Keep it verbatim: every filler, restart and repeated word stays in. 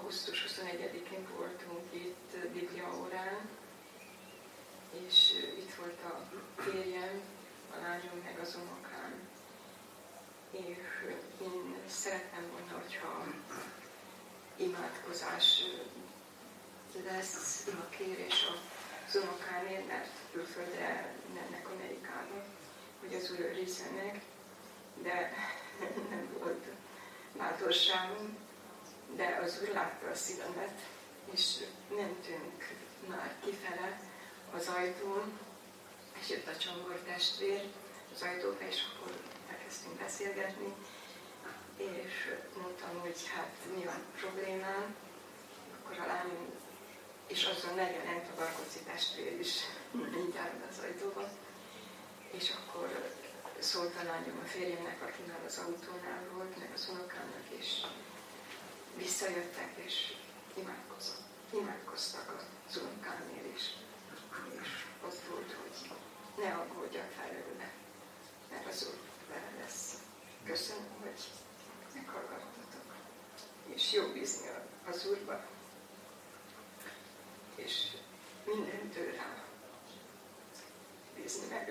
augusztus huszonegyedikén voltunk itt bibliaórán, és itt volt a férjem, a lányom, meg az unokám. És én szeretném volna, hogyha imádkozás lesz, imakérés az unokámért, mert külföldre mennek Amerikába, hogy az Úr őrizze meg, de nem volt bátorságom, de az Úr látta a szívemet, és mentünk már kifele az ajtón, és jött a Csongor testvér az ajtóba, és akkor elkezdtünk beszélgetni, és mondtam, hogy hát mi van problémám, akkor a lányom, és azon megjelent a Barkóci testvér is, így áll az ajtóba, és akkor szólt a lányom a férjemnek, aki már az autónál volt, meg az unokámnak, és visszajöttek, és imádkozott. imádkoztak az unokámért is. És ott volt, hogy ne aggódjak felőle, mert az Úr vele lesz. Köszönöm, hogy meghallgattatok. És jó bízni az Úrba, és mindentől rá bízni, mert